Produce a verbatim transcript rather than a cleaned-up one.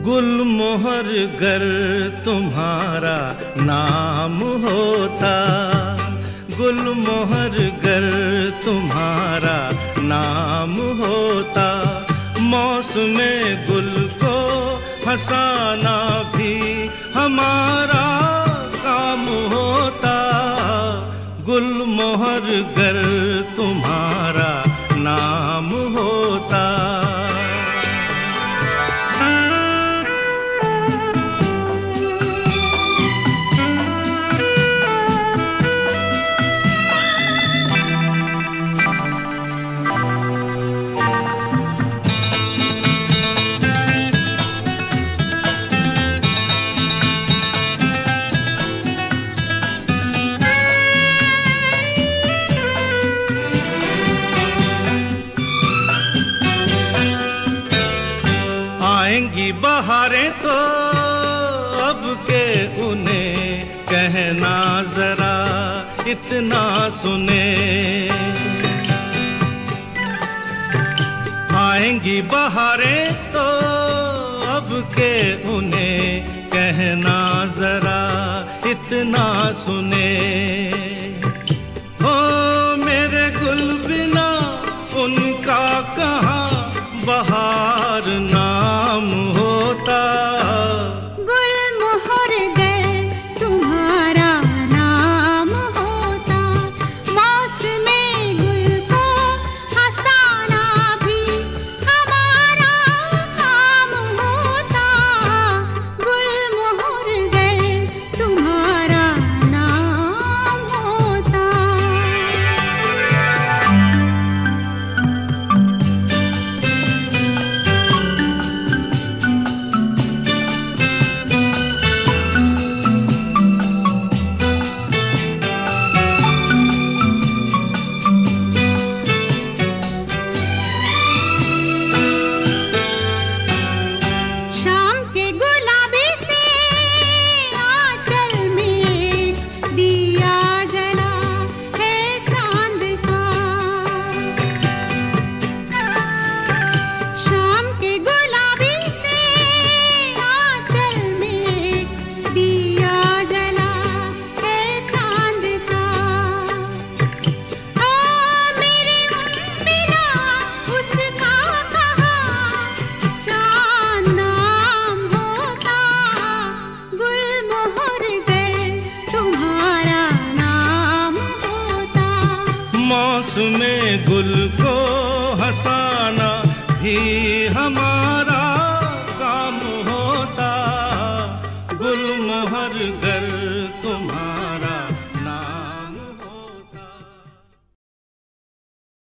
गुलमोहर गर तुम्हारा नाम होता, गुलमोहर गर तुम्हारा नाम होता, मौसमे गुल को हंसाना भी हमारा काम होता। गुलमोहर गर तुम्हारा नाम होता। आएंगी बहारें तो अब के उन्हें कहना जरा इतना सुने। आएंगी बहारें तो अब के उन्हें कहना जरा इतना सुने। हो मेरे गुल बिना उनका कहाँ बहार नाम होता। गुलमोहर गर तुम्हारा नाम होता, मौसमे गुल को हंसाना भी हमारा काम होता। गुलमोहर गर तुम्हारा नाम होता। मौसमे गुल को हंसाना भी हमारा काम होता। गुलमोहर गर तुम्हारा